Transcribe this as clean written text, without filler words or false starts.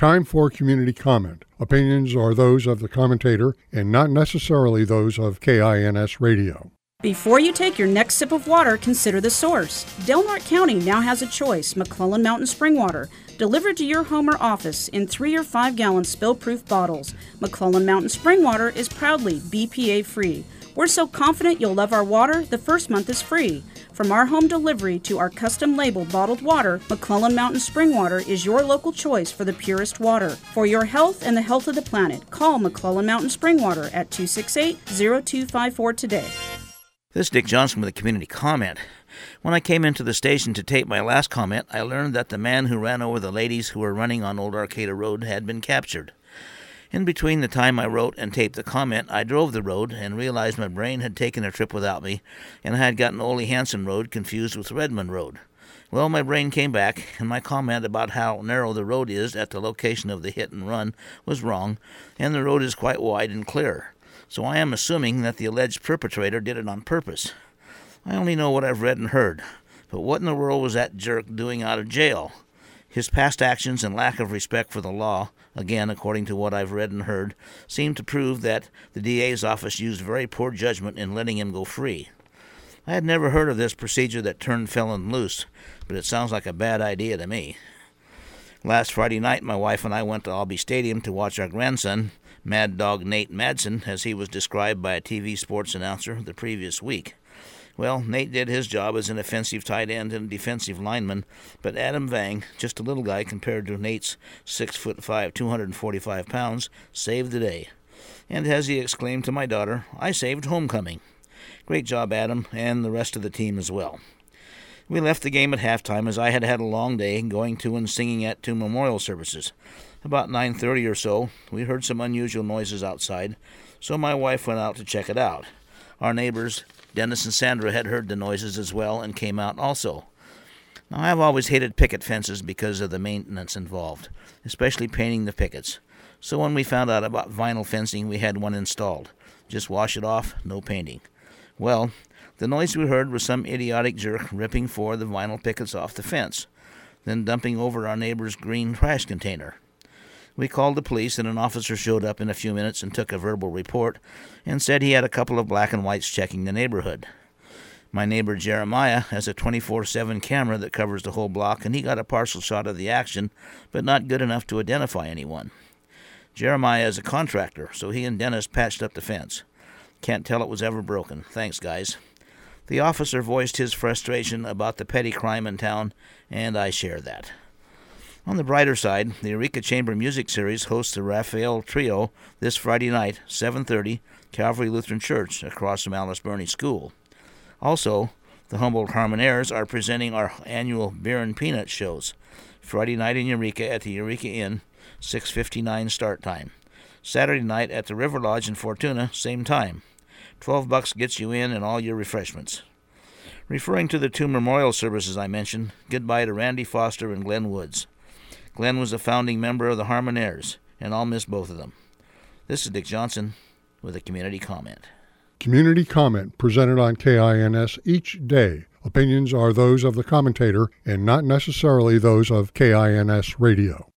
Time for community comment. Opinions are those of the commentator and not necessarily those of KINS Radio. Before you take your next sip of water, consider the source. Del Norte County now has a choice: McClellan Mountain Spring Water, delivered to your home or office in 3 or 5 gallon spill-proof bottles. McClellan Mountain Spring Water is proudly BPA-free. We're so confident you'll love our water, the first month is free. From our home delivery to our custom-labeled bottled water, McClellan Mountain Spring Water is your local choice for the purest water. For your health and the health of the planet, call McClellan Mountain Spring Water at 268-0254 today. This is Dick Johnson with a community comment. When I came into the station to tape my last comment, I learned that the man who ran over the ladies who were running on Old Arcata Road had been captured. In between the time I wrote and taped the comment, I drove the road and realized my brain had taken a trip without me, and I had gotten Ole Hansen Road confused with Redmond Road. Well, my brain came back, and my comment about how narrow the road is at the location of the hit and run was wrong, and the road is quite wide and clear. So I am assuming that the alleged perpetrator did it on purpose. I only know what I've read and heard, but what in the world was that jerk doing out of jail? His past actions and lack of respect for the law, again according to what I've read and heard, seem to prove that the DA's office used very poor judgment in letting him go free. I had never heard of this procedure that turned felon loose, but it sounds like a bad idea to me. Last Friday night, my wife and I went to Albee Stadium to watch our grandson, Mad Dog Nate Madsen, as he was described by a TV sports announcer the previous week. Well, Nate did his job as an offensive tight end and defensive lineman, but Adam Vang, just a little guy compared to Nate's 6'5", 245 pounds, saved the day. And as he exclaimed to my daughter, "I saved homecoming." Great job, Adam, and the rest of the team as well. We left the game at halftime as I had had a long day going to and singing at 2 memorial services. About 9:30 or so, we heard some unusual noises outside, so my wife went out to check it out. Our neighbors, Dennis and Sandra, had heard the noises as well and came out also. Now, I've always hated picket fences because of the maintenance involved, especially painting the pickets. So when we found out about vinyl fencing, we had one installed. Just wash it off, no painting. Well, the noise we heard was some idiotic jerk ripping 4 of the vinyl pickets off the fence, then dumping over our neighbor's green trash container. We called the police, and an officer showed up in a few minutes and took a verbal report and said he had a couple of black and whites checking the neighborhood. My neighbor Jeremiah has a 24/7 camera that covers the whole block, and he got a partial shot of the action, but not good enough to identify anyone. Jeremiah is a contractor, so he and Dennis patched up the fence. Can't tell it was ever broken. Thanks, guys. The officer voiced his frustration about the petty crime in town, and I share that. On the brighter side, the Eureka Chamber Music Series hosts the Raphael Trio this Friday night, 7:30, Calvary Lutheran Church, across from Alice Burney School. Also, the Humboldt Harmonaires are presenting our annual Beer and Peanut shows. Friday night in Eureka at the Eureka Inn, 6:59 start time. Saturday night at the River Lodge in Fortuna, same time. $12 gets you in and all your refreshments. Referring to the 2 memorial services I mentioned, goodbye to Randy Foster and Glenn Woods. Glenn was a founding member of the Harmonaires, and I'll miss both of them. This is Dick Johnson with a community comment. Community comment presented on KINS each day. Opinions are those of the commentator and not necessarily those of KINS Radio.